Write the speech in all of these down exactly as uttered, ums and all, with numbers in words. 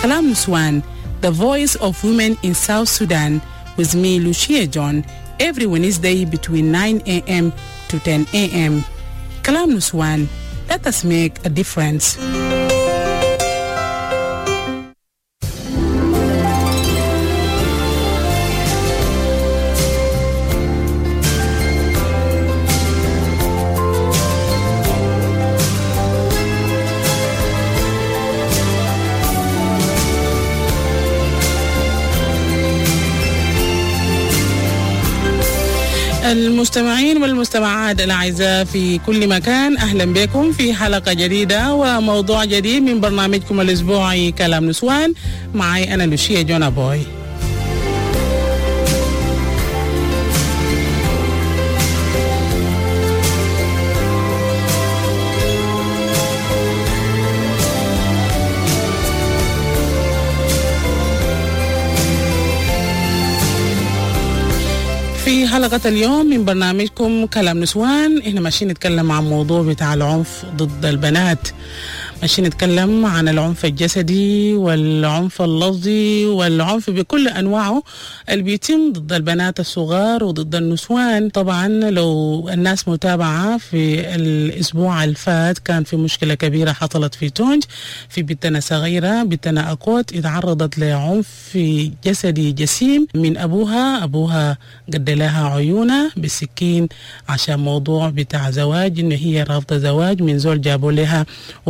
Kalam Nuswan, the voice of women in South Sudan, with me, Lucia John, every Wednesday between nine a.m. to ten a.m. Kalam Nuswan, let us make a difference. المستمعين والمستمعات الأعزاء في كل مكان، أهلا بكم في حلقة جديدة وموضوع جديد من برنامجكم الأسبوعي كلام نسوان. معي أنا لوشيا جونا بوي. في حلقة اليوم من برنامجكم كلام نسوان احنا ماشيين نتكلم عن موضوع بتاع العنف ضد البنات، ماشيين نتكلم عن العنف الجسدي والعنف اللفظي والعنف بكل أنواعه اللي بيتم ضد البنات الصغار وضد النسوان. طبعا لو الناس متابعة في الأسبوع الفات كان في مشكلة كبيرة حصلت في تونج، في بنتنا صغيرة بنتنا أكوت اتعرضت لعنف جسدي جسيم من أبوها. أبوها قد لها عيونها بالسكين عشان موضوع بتاع زواج، إن هي رافضة زواج من زول جابوا لها.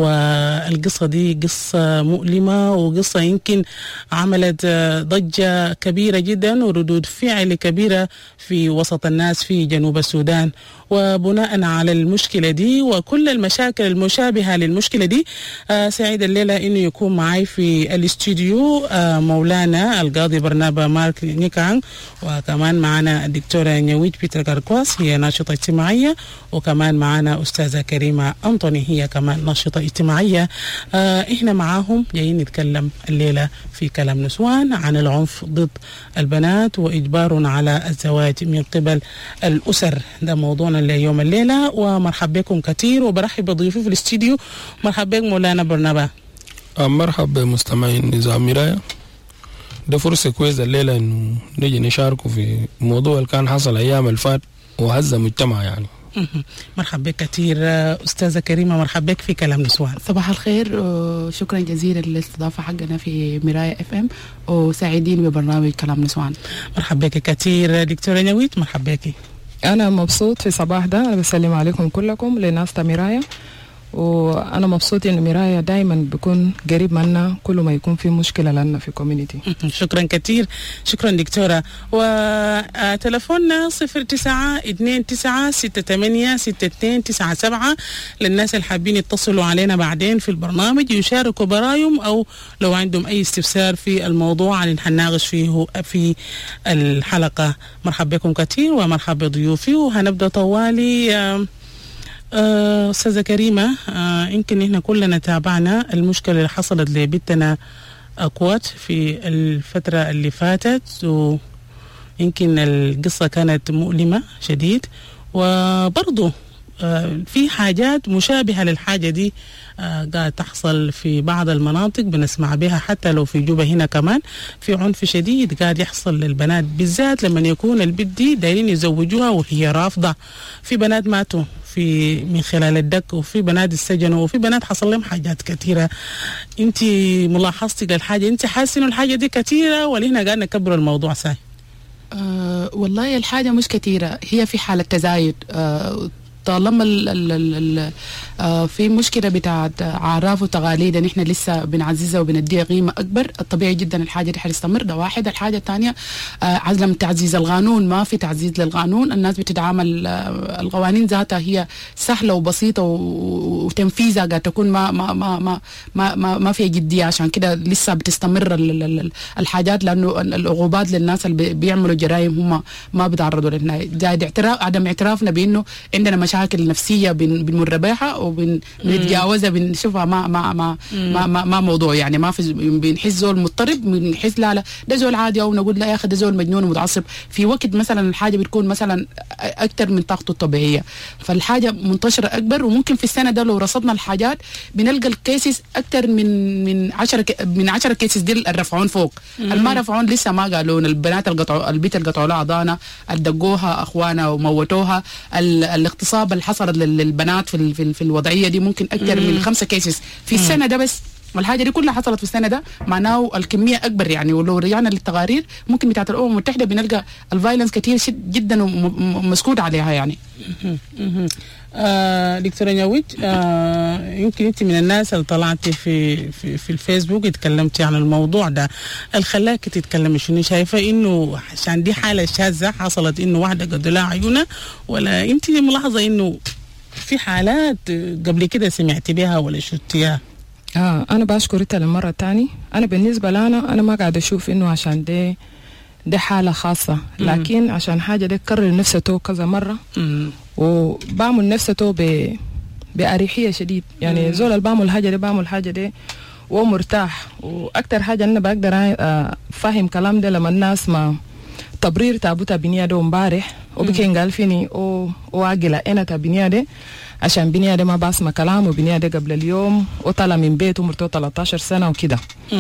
والقصة دي قصة مؤلمة وقصة يمكن عملت ضجة كبيرة جدا وردود فعل كبيرة في وسط الناس في جنوب السودان. وبناء على المشكلة دي وكل المشاكل المشابهة للمشكلة دي آه سعيد الليلة إنه يكون معي في الاستوديو آه مولانا القاضي برنابا مارك نيكان، وكمان معنا الدكتورة نيويت بيتر كاركواس هي ناشطة اجتماعية، وكمان معنا أستاذة كريمة أنطوني هي كمان ناشطة اجتماعية. آه إحنا معاهم جايين نتكلم الليلة في كلام نسوان عن العنف ضد البنات وإجبار على الزواج من قبل الأسر. ده موضوعنا اليوم الليلة، ومرحب بكم كتير وبرحب بضيوفي في الاستديو. مرحب بك مولانا برنابا. مرحب بمستمعين نظام مراية. ده فرصة كويسة الليلة إنه نجي نشاركوا في موضوع اللي كان حصل أيام الفات وهز المجتمع يعني. مرحب بك كتير أستاذة كريمة، مرحب بك في كلام نسوان. صباح الخير وشكرا جزيلا للاستضافة حقنا في مراية اف ام، وسعيدين ببرنامج كلام نسوان. مرحب بك كتير دكتورة نويت، مرحب بك. أنا مبسوط في صباح ده، أنا بسلم عليكم كلكم لناس مراية، وأنا مبسوط إن مراية دايما بيكون قريب منا كل ما يكون في مشكلة لنا في كوميونيتي. شكرا كتير، شكرا دكتورة. وتلفوننا صفر تسعة اثنين تسعة ستة ثمانية ستة اثنين تسعة سبعة للناس اللي حابين يتصلوا علينا بعدين في البرنامج يشاركوا برايهم، أو لو عندهم أي استفسار في الموضوع اللي هنناقش فيه في الحلقة. مرحبا بكم كتير ومرحبا بضيوفي، وهنبدأ طوالي. آه، أستاذة كريمة، آه، يمكن إحنا كلنا تابعنا المشكلة اللي حصلت لبنتنا أكوات في الفترة اللي فاتت، ويمكن القصة كانت مؤلمة شديد، وبرضو آه، في حاجات مشابهة للحاجة دي آه، قاعد تحصل في بعض المناطق بنسمع بها، حتى لو في جوبا هنا كمان في عنف شديد قاعد يحصل للبنات، بالذات لما يكون البنت دي دايرين يزوجوها وهي رافضة. في بنات ماتوا في من خلال الدك، وفي بنات السجنوا، وفي بنات حصل لهم حاجات كثيرة. انت ملاحظتك للحاجة، انت حاسة انه الحاجة دي كثيرة ولا هنا قاعد نكبر الموضوع ساي؟ أه والله الحاجة مش كثيرة، هي في حالة تزايد. أه طالما ال ال ال ال في مشكلة بتاعت عراف وتقاليد نحن لسه بنعززها وبنديها قيمة أكبر، الطبيعي جدا الحاجة دي حتستمر. ده واحد. الحاجة الثانية عدم تعزيز القانون، ما في تعزيز للقانون، الناس بتتعامل القوانين ذاتها هي سهلة وبسيطة وتنفيذها قد تكون ما ما ما ما ما ما, ما في جدية، عشان كده لسه بتستمر الحاجات، لأنه العقوبات للناس اللي بيعملوا جرائم هم ما بيتعرضوا لها. زائد اعتراف عدم اعترافنا بأنه عندنا مشاكل نفسيه بن بنمر بها وبنتجاوزها بنشوفها ما ما ما ما, ما, ما موضوع يعني ما في بنحس زول مضطرب بنحس لا لا ده زول عادي او نقول لا يا اخي ده زول مجنون ومتعصب في وقت مثلا الحاجه بتكون مثلا اكثر من طاقته الطبيعيه فالحاجه منتشره اكبر وممكن في السنه ده لو رصدنا الحاجات بنلقى الكيسز اكثر من من عشرة من عشرة كيسز دي الرفعون فوق الما رفعون لسه ما قالوا البنات القطعوا البيت القطعوا لها اضانه الدقوها اخوانها وموتوها الاغتصاب اللي حصل للبنات في في, في الوضعيه دي ممكن اكثر من خمسه كيسز في السنه ده بس والحاجه دي كلها حصلت في السنه ده معناه الكميه اكبر يعني ولو رجعنا للتقارير ممكن بتاعت الامم المتحده بنلقى الفايلنس كثير جدا ومسكوت عليها يعني. آه دكتورة نياويت آه يمكن انت من الناس اللي طلعتي في في, في الفيسبوك اتكلمتي عن الموضوع ده الخلاك تتكلمي شنو شايفه انه عشان دي حاله شاذه حصلت انه واحده قد لها عيونها ولا انت ملاحظه انه في حالات قبل كده سمعتي بها ولا شفتيها؟ آه أنا بشكر إنت للمرة الثانية. أنا بالنسبة لنا أنا ما قاعد أشوف إنه عشان دي دي حالة خاصة لكن عشان حاجة دي تكرر نفسه كذا مرة وبعمل نفسه ب بأريحية شديد يعني مم. زول اللي بعمل حاجة دي بعمل حاجة دي ومرتاح وأكتر حاجة أنا بقدر أفهم كلام ده لما الناس ما تبرير تابوتا بنيا ده مبارح وبكين قال فيني أو واجلة أنا تابنيا ده عشان بنيا ده ما بسمع كلام وبنيا ده قبل اليوم وطلع من بيته مرته ثلاثة عشر سنة وكده.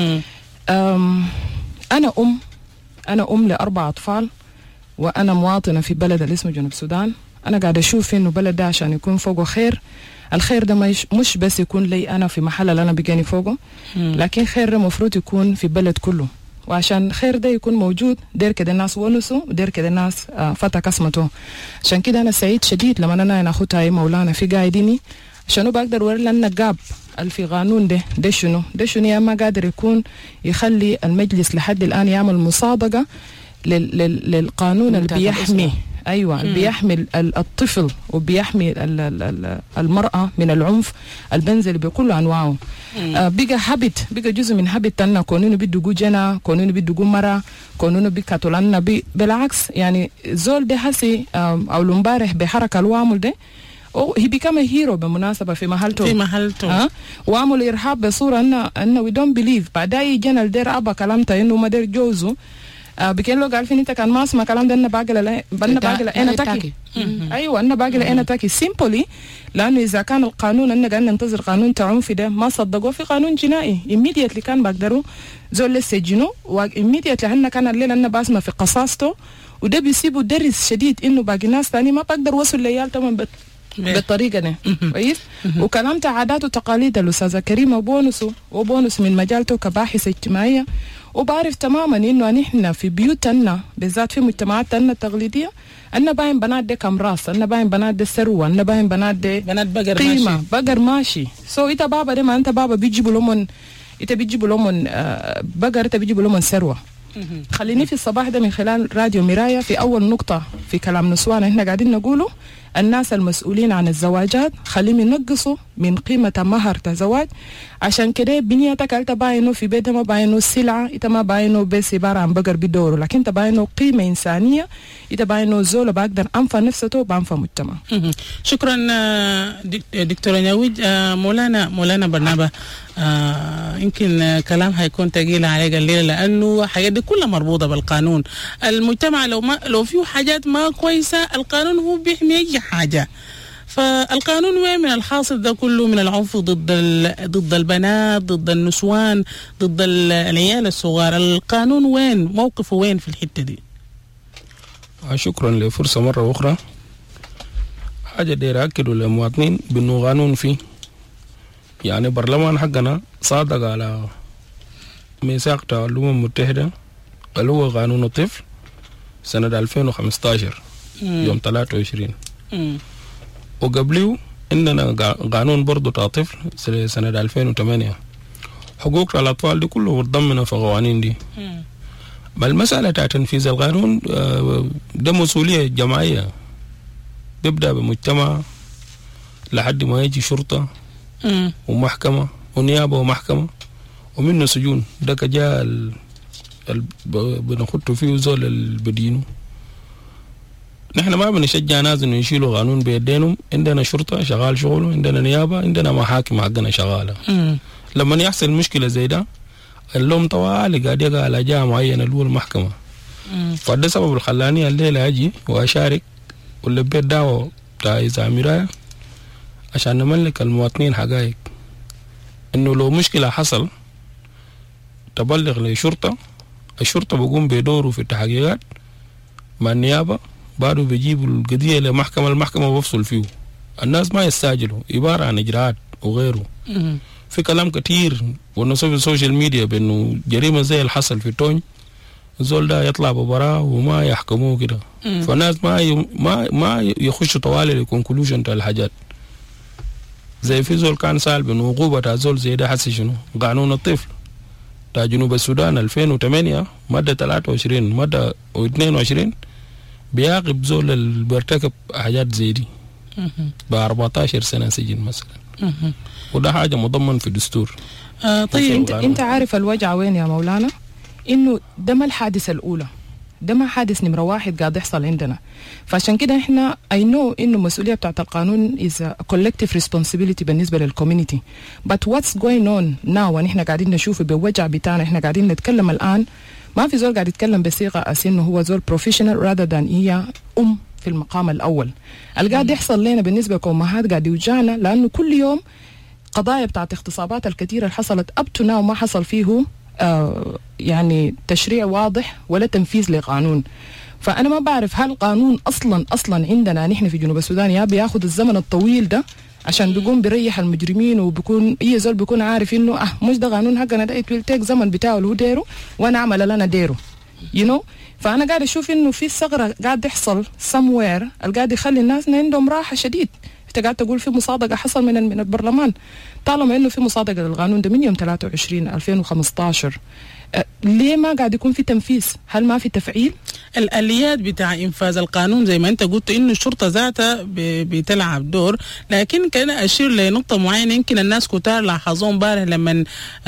أم أنا أم أنا أم لأربع أطفال وأنا مواطنة في بلد اللي اسمه جنوب السودان. أنا قاعدة أشوف إنه بلد ده عشان يكون فوقه خير الخير ده مش, مش بس يكون لي أنا في محل اللي أنا بيجاني فوقه مم. لكن خير ده مفروض يكون في بلد كله وعشان خير ده يكون موجود دير كده الناس ونسوا ودير كده الناس آه فتح كسمته. عشان كده أنا سعيد شديد لما أنا أخوتها مولانا في قاعديني عشان بقدر وري لنا جاب في قانون ده ده شنو ده شنو يا ما قادر يكون يخلي المجلس لحد الآن يعمل مصادقة لل لل للقانون اللي بيحمي أيوة اللي بيحمي الطفل وبيحمي المرأة من العنف البنزل بكل أنواعه. آه بيجا هابت بيجا جزء من هابت تنا كونونو بيدقو جنا كونونو بيدقو مرة كونونو بيكاتولنا بي بالعكس يعني زول ده هسي آه أو لمبارح بحركة الوامل ده أو هي become a hero بمناسبة في محلته في محلته ها وعمل إرهاب بصورة أن أن we don't believe بعدها جنا الدير أبا كلامته إنه ما دير جوزه آه بكين لو قال فيني أنت كان ما اسمع كلام ده أنا باقي لا أنا باقي لا أنا تاكي أيوة أنا باقي لا أنا تاكي simply لأنه إذا كان القانون أننا قاعد ننتظر قانون تعنف ده ما صدقوا في قانون جنائي immediately كان بقدروا زول للسجنوا و immediately هن كان الليل أنا بسمع في قصاصته وده بيسيبوا درس شديد إنه باقي ناس ثاني ما بقدر وصل ليال تمام بت بالطريقة دي كويس وكلامت عادات وتقاليد الأستاذة كريمة بونسه وبونس من مجالته كباحثة اجتماعية وبعرف تماما إنه نحن في بيوتنا بالذات في مجتمعاتنا التقليدية أنا باين بنات دي كمراس أنا باين بنات دي ثروة أنا باين بنات دي بنات بقر قيمة ماشي بقر ماشي سو إنت بابا دي ما أنت بابا بيجيبوا لهم إنت بيجيبوا لهم آه بقر إنت بيجيبوا لهم ثروة. خليني في الصباح ده من خلال راديو مراية في أول نقطة في كلام نسوان إحنا قاعدين نقوله الناس المسؤولين عن الزواجات خليهم ينقصوا من قيمة مهر الزواج عشان كده بنيتك أنت باينه في بيتها ما باينه السلعة أنت ما باينه بس عبارة عن بقر بدوره لكن أنت باينه قيمة إنسانية أنت باينه زول بقدر أنفع نفسه وبأنفع مجتمع. شكرا دكتورة نياويت. مولانا مولانا برنابة آه يمكن كلام هيكون ثقيل عليك الليله لانه حاجات دي كلها مربوطه بالقانون. المجتمع لو ما لو فيه حاجات ما كويسه القانون هو بيحمي اي حاجه. فالقانون وين من الحاصل ده كله من العنف ضد ضد البنات ضد النسوان ضد العيال الصغار؟ القانون وين موقفه وين في الحته دي؟ شكرا لفرصه مره اخرى. حاجه داير اكدوا للمواطنين بانه قانون فيه يعني برلمان حقنا صادق على ميثاق تاع الأمم المتحدة اللي هو قانون الطفل سنة ألفين وخمسة عشر يوم ثلاثة وعشرين وقبله عندنا قانون برضو تاع طفل سنة ألفين وثمانية. حقوق الأطفال دي كله متضمنة في القوانين دي. ما المسألة تاع تنفيذ القانون ده مسؤولية جماعية بيبدأ بمجتمع لحد ما يجي شرطة مم. ومحكمة ونيابة ومحكمة ومنه سجون. ده كجاء ال... ال... بنخطه فيه زول البدينه نحن ما بنشجع ناس انه يشيلوا قانون بيدينهم. عندنا شرطه شغال شغله، عندنا نيابه، عندنا محاكم حقنا شغاله. مم. لما يحصل مشكله زي ده اللوم طوالي قاعد يقع على جهه معينه اللي هو المحكمه. فده سبب اللي خلاني الليله اجي واشارك ولبيت دعوه بتاع اذاعه مرايه عشان نملك المواطنين حقائق انه لو مشكله حصل تبلغ للشرطه، الشرطه بيقوم بدوره في التحقيقات مع النيابه، بعده بيجيبوا القضيه لمحكمه، المحكمه بفصل فيه. الناس ما يستعجلوا، عباره عن اجراءات وغيره. مم. في كلام كتير ونصف السوشيال ميديا بانه جريمه زي اللي حصل في تونج الزول ده يطلع ببراءه وما يحكموه كده. فالناس ما ي... ما ما يخشوا طوالي للكونكلوجن بتاع الحاجات. زي في زول كان سال بانه عقوبه تاع زول زي ده حسي شنو؟ قانون الطفل بتاع جنوب السودان ألفين وثمانية ماده ثلاثة وعشرين ماده اثنين وعشرين بيعاقب زول اللي بيرتكب حاجات زي دي ب أربعة عشر سنه سجن مثلا. وده حاجه مضمن في الدستور. آه طيب انت انت عارف الوجع وين يا مولانا؟ انه ده ما الحادثه الاولى، ده ما حادث نمره واحد قاعد يحصل عندنا. فعشان كده احنا I know انه المسؤوليه بتاعت القانون is a collective responsibility بالنسبه للكوميونتي. but what's going on now ونحن قاعدين نشوفه بالوجع بتاعنا، احنا قاعدين نتكلم الان ما في زول قاعد يتكلم بصيغه اس انه هو زول بروفيشنال rather than هي ام في المقام الاول. اللي قاعد يحصل لنا بالنسبه لكمهات قاعد يوجعنا، لانه كل يوم قضايا بتاعت اغتصابات الكثيره اللي حصلت اب تو ناو ما حصل فيه آه يعني تشريع واضح ولا تنفيذ لقانون. فانا ما بعرف هل قانون اصلا اصلا عندنا نحن في جنوب السودان يا بياخذ الزمن الطويل ده عشان بيقوم بيريح المجرمين، وبيكون اي زول بيكون عارف انه اه مش ده قانون حقنا، ده يتيك زمن بتاعه اللي هو ديره وانا اعمل لنا ديره يو you know؟ فانا قاعد اشوف انه في ثغره قاعد يحصل somewhere اللي قاعد يخلي الناس عندهم راحه شديد. انت قاعد تقول في مصادقه حصل من من البرلمان، طالما انه في مصادقه للقانون ده من يوم ثلاثة وعشرين ألفين وخمسطاشر، أه ليه ما قاعد يكون في تنفيذ؟ هل ما في تفعيل؟ الاليات بتاع انفاذ القانون زي ما انت قلت انه الشرطه ذاتها بتلعب دور، لكن كان اشير لنقطه معينه يمكن الناس كتار لاحظوه امبارح لما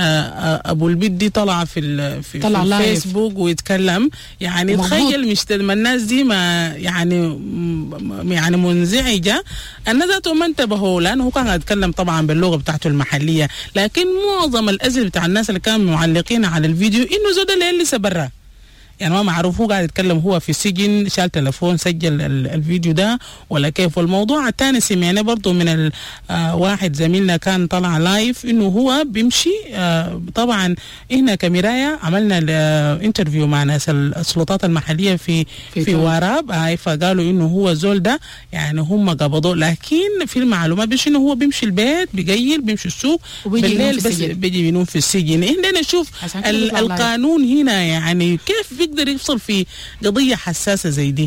ابو البيت دي طلع في في, طلع في الفيسبوك ويتكلم. يعني تخيل مش الناس دي ما يعني يعني منزعجه، الناس ذاتهم ما انتبهوا لانه هو كان يتكلم طبعا باللغه بتاعته المحليه، لكن معظم الازل بتاع الناس اللي كانوا معلقين على الفيديو انه زود اللي لسه برا، يعني ما معروف هو قاعد يتكلم هو في السجن شال تلفون سجل الفيديو ده ولا كيف. والموضوع الثاني سمعنا برضو من آه واحد زميلنا كان طلع لايف انه هو بيمشي آه طبعا هنا كمراية عملنا انترفيو مع ناس السلطات المحلية في في, في واراب هاي، فقالوا انه هو زول ده يعني هم قبضوه، لكن في المعلومات بيش انه هو بيمشي البيت بيقيل بيمشي السوق بالليل بس بيجي ينوم في السجن. هنا نشوف القانون هنا يعني كيف بيقدر يفصل في قضية حساسة زي دي.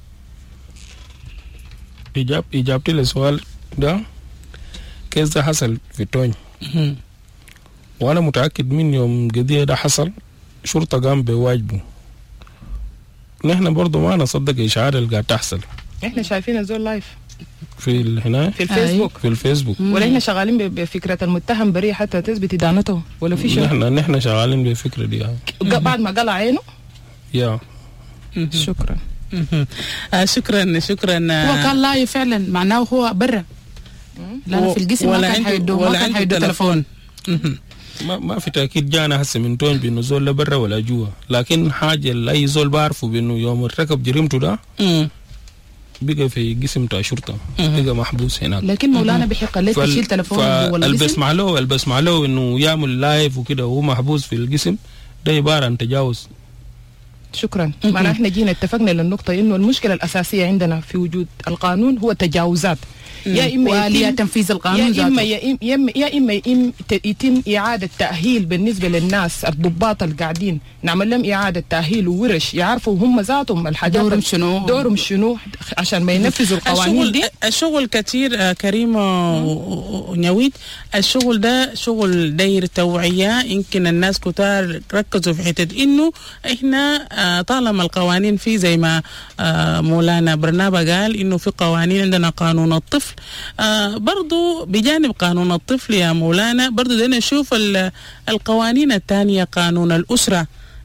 إجاب إجابتي للسؤال ده كيس ده حصل في تونج، وأنا متأكد من يوم قضية ده حصل شرطة قام بواجبه. نحن برضو ما نصدق إشعار اللي قاعد تحصل. إحنا شايفين الزول لايف في هنا في الفيسبوك في الفيسبوك ولا احنا شغالين بفكره المتهم بريء حتى تثبت ادانته ولا في شيء؟ نحن نحن شغالين بفكره دي بعد ما قلع عينه. يا شكرا آه شكرا شكرا. هو كان لايف فعلا معناه هو برا لانه في القسم ما كان حيدوه ما كان حيدوه تلفون. ما ما في تاكيد جانا هسه من تون بانه زول لا برا ولا جوا، لكن حاجه لاي زول بعرفه بانه يوم ارتكب جريمته ده بقى في قسم تاع شرطه بقى محبوس هناك. لكن مولانا بحق لك تشيل تلفون ولا البس مع له البس مع له انه يعمل لايف وكده وهو محبوس في القسم ده عباره عن تجاوز. شكرا. معناها احنا جينا اتفقنا للنقطه انه المشكله الاساسيه عندنا في وجود القانون هو التجاوزات، يا اما يتم تنفيذ القانون يا اما يا اما يا اما يتم اعاده تاهيل بالنسبه للناس الضباط اللي قاعدين نعمل لهم اعاده تاهيل وورش يعرفوا هم ذاتهم الحاجات دورهم شنو دورهم شنو عشان ما ينفذوا القوانين الشغل دي. الشغل كثير آه كريم ونويد، الشغل ده شغل داير توعيه. يمكن الناس كتار ركزوا في حته انه احنا آه طالما القوانين في زي ما آه مولانا برنابا قال انه في قوانين، عندنا قانون الطفل آه برضو بجانب قانون الطفل يا مولانا برضو بدنا نشوف القوانين الثانيه، قانون الأسرة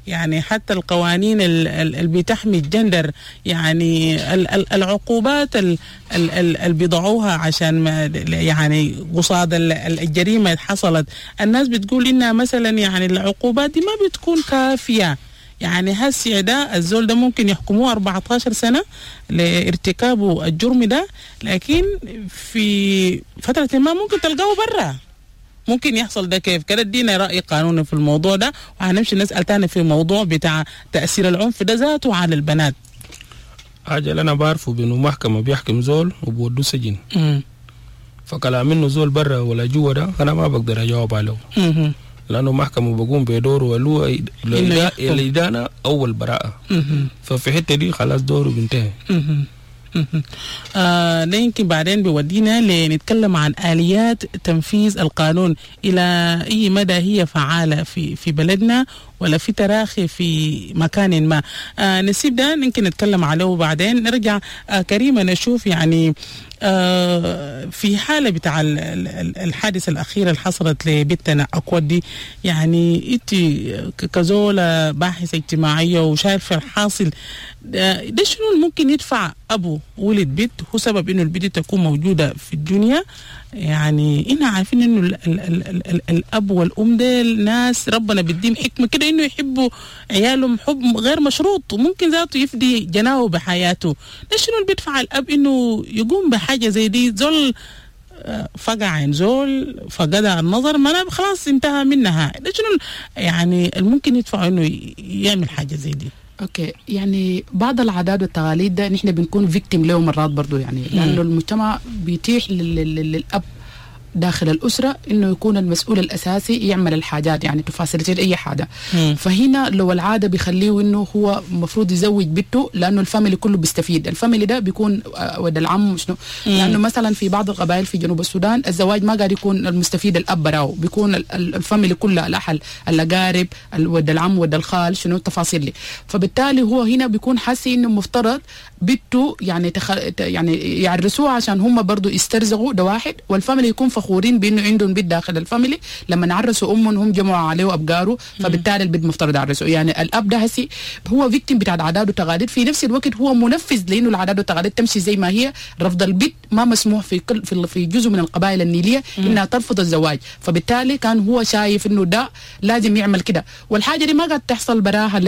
يعني حتى القوانين اللي بتحمي الجندر، يعني العقوبات اللي بيضعوها عشان ما يعني قصاد الجريمة حصلت، الناس بتقول إنها مثلا يعني العقوبات دي ما بتكون كافية. يعني هسي ده الزول ده ممكن يحكموه أربعة عشر سنة لارتكابه الجرم ده، لكن في فترة ما ممكن تلقاه برا. ممكن يحصل ده كيف؟ كده ادينا رأي قانوني في الموضوع ده، وهنمشي نسأل تاني في موضوع بتاع تأثير العنف ده ذاته على البنات. حاجة اللي أنا بعرفه بأنه محكمة بيحكم زول وبودو سجن، م- فكلام منه زول برا ولا جوا ده أنا ما بقدر أجاوب عليه، م- لأنه محكمة بقوم بدوره ولو الإدانة أو البراءة. ففي حتة دي خلاص دوره بينتهي. آه ده يمكن بعدين بيودينا لنتكلم عن آليات تنفيذ القانون، إلى أي مدى هي فعالة في في بلدنا ولا في تراخي في مكان ما. آه نسيب ده يمكن نتكلم عليه بعدين. نرجع آه كريمة نشوف يعني آه في حالة بتاع الحادثة الأخيرة اللي حصلت لبنتنا أكود دي، يعني انت كزولة باحثة اجتماعية وشايفة الحاصل ده, ده شنو ممكن يدفع أبو ولد بنت هو سبب إنه البنت تكون موجودة في الدنيا؟ يعني إحنا عارفين إنه ال ال ال ال ال الأب والأم ده الناس ربنا بديهم حكمة كده إنه يحبوا عيالهم حب غير مشروط، وممكن ذاته يفدي جناه بحياته. ده شنو اللي بيدفع الأب إنه يقوم بحاجة زي دي؟ زول فقع عين زول فقدها النظر، ما أنا خلاص انتهى منها. ده شنو يعني الممكن يدفع إنه يعمل حاجة زي دي؟ اوكي، يعني بعض العادات والتقاليد ده نحن بنكون فيكتيم له مرات برضو، يعني لانه المجتمع بيتيح للاب داخل الأسرة إنه يكون المسؤول الأساسي يعمل الحاجات، يعني تفاصيل أي حاجة. مم. فهنا لو العادة بيخليه إنه هو مفروض يزوج بنته، لأنه الفاميلي كله بيستفيد. الفاميلي ده بيكون ود العم شنو، لأنه مثلا في بعض القبائل في جنوب السودان الزواج ما قاعد يكون المستفيد الأب براو، بيكون الفاميلي كلها الأهل الأقارب ود العم ود الخال شنو التفاصيل دي. فبالتالي هو هنا بيكون حاسس إنه مفترض بنته يعني تخ... يعني يعرسوها عشان هم برضو يسترزقوا، ده واحد، والفاميلي يكون فخورين بانه عندهم بيت داخل الفاميلي. لما نعرسوا امهم هم جمعوا عليه ابقاره، فبالتالي البيت مفترض يعرسوا. يعني الاب ده هسي هو فيكتيم بتاع العادات والتقاليد، في نفس الوقت هو منفذ لانه العادات والتقاليد تمشي زي ما هي. رفض البيت ما مسموح في كل في, في جزء من القبائل النيليه انها ترفض الزواج، فبالتالي كان هو شايف انه ده لازم يعمل كده. والحاجه دي ما قاعد تحصل براها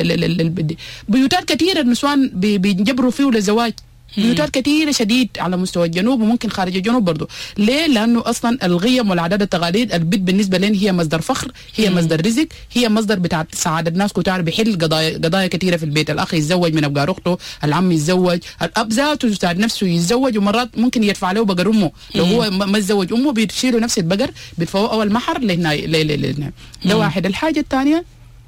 بيوتات كثيره النسوان بينجبروا فيه للزواج، بيوتات كثيره شديد على مستوى الجنوب وممكن خارج الجنوب برضه. ليه؟ لانه اصلا القيم والعادات والتقاليد البيت بالنسبه لنا هي مصدر فخر، هي مصدر رزق، هي مصدر بتاع سعاده الناس كتار، بيحل قضايا قضايا كثيره في البيت. الاخ يتزوج من ابقار اخته، العم يتزوج، الاب ذاته يساعد نفسه يتزوج، ومرات ممكن يدفع له بقر امه. لو هو ما تزوج امه بيشيلوا نفس البقر بيدفعوه اول محر لهنا لهنا. ده واحد. الحاجه الثانيه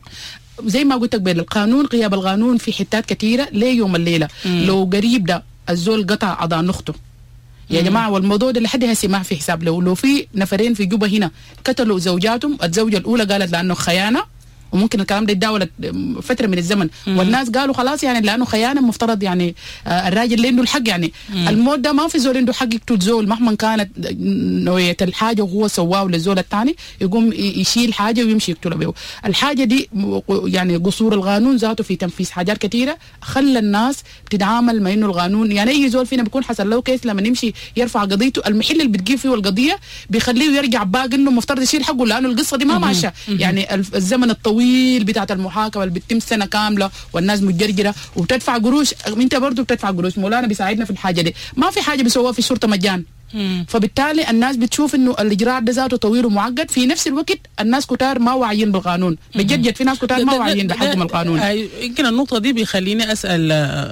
زي ما قلت لك بين القانون، غياب القانون في حتات كثيره ليه يوم الليله. مم. لو قريب ده الزول قطع اذان اخته يا جماعه، والموضوع ده لحد هسه ما في حساب له. لو في نفرين في جوبا هنا قتلوا زوجاتهم، الزوجه الاولى قالت لانه خيانه، وممكن الكلام ده يتداول فتره من الزمن، مم. والناس قالوا خلاص يعني لانه خيانه مفترض يعني آه الراجل اللي عنده الحق. يعني مم. الموت ده ما في زول عنده حق يقتل زول مهما كانت نوعيه الحاجه وهو سواه للزول الثاني، يقوم يشيل حاجه ويمشي يقتله به. الحاجه دي يعني قصور القانون ذاته في تنفيذ حاجات كثيره خلى الناس تتعامل مع انه القانون، يعني اي زول فينا بيكون حصل له كيس لما يمشي يرفع قضيته، المحل اللي بتجيب فيه القضيه بيخليه يرجع باقي انه مفترض يشيل حقه، لانه القصه دي ما ماشيه. يعني الزمن الطويل بتاعه المحاكمه اللي بتتم سنه كامله والناس متجرجره وبتدفع قروش، انت برضه بتدفع قروش. مولانا بيساعدنا في الحاجه دي، ما في حاجه بيسووها في الشرطه مجان. مم. فبالتالي الناس بتشوف انه الاجراء ده ذاته طويل ومعقد. في نفس الوقت الناس كتار ما واعيين بالقانون، بجد في ناس كتار ما واعيين بحجم القانون. يمكن النقطه دي بيخليني اسال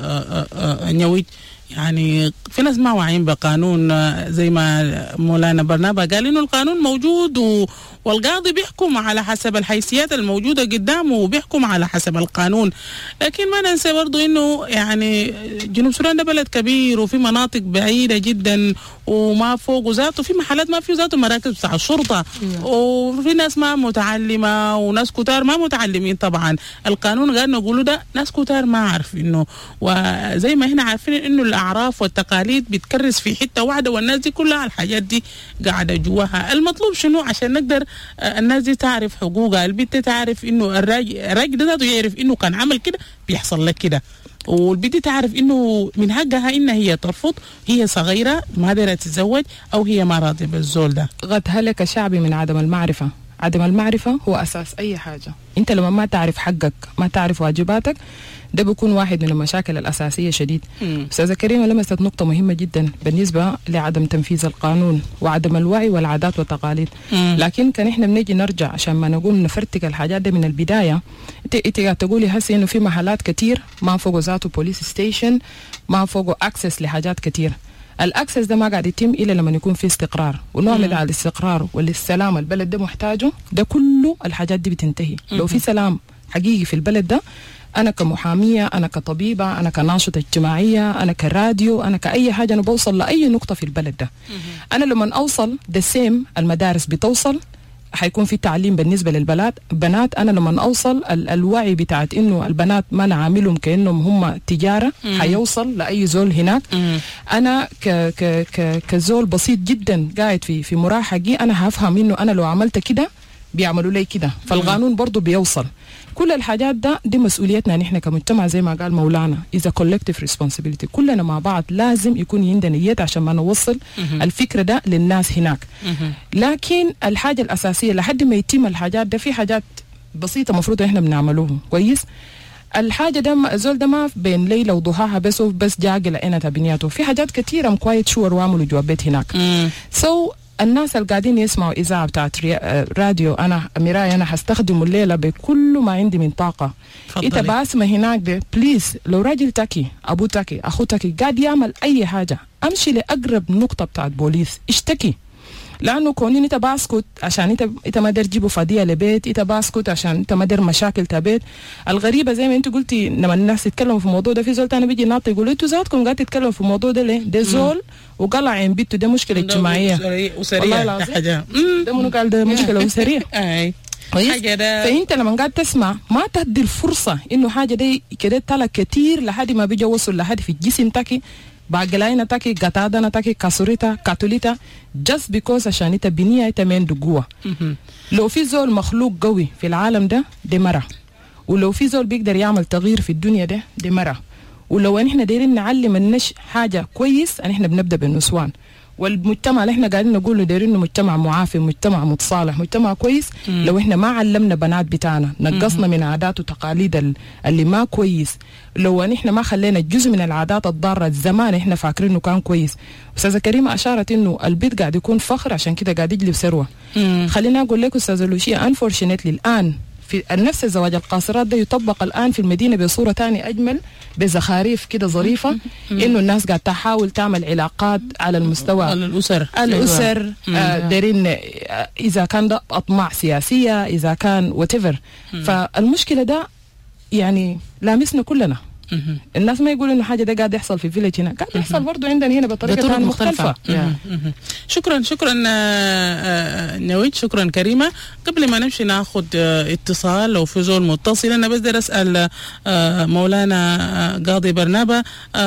نيويت، يعني في ناس ما واعيين بقانون زي ما مولانا برنابا قال انه القانون موجود و والقاضي بيحكم على حسب الحيثيات الموجودة قدامه وبيحكم على حسب القانون. لكن ما ننسى برضو انه يعني جنوب السودان ده بلد كبير وفي مناطق بعيدة جدا وما فوق ذاته في محلات ما فيه ذاته مراكز بتاع الشرطة، وفي ناس ما متعلمة وناس كتار ما متعلمين. طبعا القانون قاعد نقوله ده ناس كتار ما عارفينه، وزي ما هنا عارفين انه الاعراف والتقاليد بتكرس في حتة واحدة، والناس دي كلها الحاجات دي قاعدة جواها. المطلوب شنو عشان نقدر الناس دي تعرف حقوقها، البنت تعرف انه الراجل الراجل ده يعرف انه كان عمل كده بيحصل لك كده، والبنت تعرف انه من حقها انها هي ترفض، هي صغيره ما قدرت تتزوج او هي ما راضيه بالزول ده. قد هلك شعبي من عدم المعرفه. عدم المعرفة هو أساس أي حاجة. أنت لما ما تعرف حقك، ما تعرف واجباتك، ده بيكون واحد من المشاكل الأساسية شديد. أستاذة كريمة لمست نقطة مهمة جدا بالنسبة لعدم تنفيذ القانون وعدم الوعي والعادات والتقاليد. مم. لكن كان إحنا بنيجي نرجع عشان ما نقول نفرتك الحاجات دي من البداية. أنت قاعد تقولي هسي إنه في محلات كتير ما فوقه ذاته بوليس ستيشن، ما فوقه أكسس لحاجات كتير. الاكسس ده ما قاعد يتم الا لما يكون في استقرار، ونوع من الاستقرار والاستسلام البلد ده محتاجه، ده كله الحاجات دي بتنتهي. مم. لو في سلام حقيقي في البلد ده، انا كمحاميه، انا كطبيبه، انا كناشطه اجتماعيه، انا كراديو، انا كاي حاجه، انا بوصل لاي نقطه في البلد ده. مم. انا لما اوصل ده سيم المدارس بتوصل، حيكون في تعليم بالنسبه للبنات بنات. انا لما اوصل ال- الوعي بتاعت انه البنات ما نعاملهم كانهم هم تجاره، مم. حيوصل لاي زول هناك. مم. انا ك ك ك كزول بسيط جدا قاعد في في مراحقي، انا هفهم انه انا لو عملت كده بيعملوا لي كده، فالقانون برضو بيوصل. كل الحاجات ده دي مسؤوليتنا نحن كمجتمع، زي ما قال مولانا إذا collective responsibility. كلنا مع بعض لازم يكون عندنا يد عشان ما نوصل مه. الفكرة ده للناس هناك. مه. لكن الحاجة الأساسية لحد ما يتم الحاجات ده، في حاجات بسيطة مفروض احنا بنعملوها كويس. الحاجة ده الزول ده ما بين ليلة وضحاها بس بس جاقل عينتها بنياته، في حاجات كتيرة مكوايت شور وعملوا جوابات هناك. سو so, الناس اللي قاعدين يسمعوا إذاعة بتاعت راديو، أنا مراية أنا هستخدمه الليلة بكل ما عندي من طاقة. إنت باسمة هناك ده بليز، لو راجل تاكي، أبو تاكي، أخو تاكي قاعد يعمل أي حاجة، أمشي لأقرب نقطة بتاعت بوليس اشتكي. لانه كوني انت باسكت عشان انت انت ما دير تجيبوا فضيه لبيت، انت باسكت عشان انت ما دير مشاكل تبيت. الغريبه زي ما انت قلتي لما الناس يتكلموا في الموضوع ده، في زول ثاني بيجي ناطي يقول انتوا ذاتكم قاعد تتكلموا في الموضوع ده ليه؟ ده زول وقلع عين بيته، ده مشكله اجتماعيه وسريع ده حاجه، ده منو قال ده مشكله وسريع. اي حاجه ده. فانت لما قاعد تسمع ما تدي الفرصه انه حاجه دي كده طلع كتير لحد ما بيجي يوصل لحد في الجسم تاكي باقلاينا تاكي قطادنا تاكي كاسوريتا كاتوليتا just because عشان انت بنيه انت من قوه. لو في زول مخلوق قوي في العالم ده دي مرة، ولو في زول بيقدر يعمل تغيير في الدنيا ده دي مرة. ولو نحن دايرين نعلم النش حاجه كويس، نحن بنبدا بالنسوان. والمجتمع اللي احنا قاعدين نقول له دايرين انه مجتمع معافي، مجتمع متصالح، مجتمع كويس. مم. لو احنا ما علمنا بنات بتاعنا، نقصنا من عادات وتقاليد اللي ما كويس، لو احنا ما خلينا جزء من العادات الضاره زمان احنا فاكرين انه كان كويس. استاذه كريمه اشارت انه البيت قاعد يكون فخر، عشان كده قاعد يجلب ثروه. خلينا اقول لك استاذه لوشيا، انفورشنتلي الان في نفس الزواج القاصرات ده يطبق الآن في المدينة بصورة تانية أجمل، بزخاريف كده ظريفة، إنه الناس قاعد تحاول تعمل علاقات على المستوى الأسر الأسر آه دارين، آه إذا كان ده أطماع سياسية، إذا كان whatever. فالمشكلة ده يعني لامسنا كلنا. الناس ما يقولوا انه حاجه ده قاعد يحصل في فيليج هنا، قاعد يحصل برضه عندنا هنا بطريقه مختلفه. شكرا شكرا نويت، شكرا كريمه. قبل ما نمشي ناخذ اتصال لو في زول متصل، انا بس بدي اسال مولانا قاضي برنابا،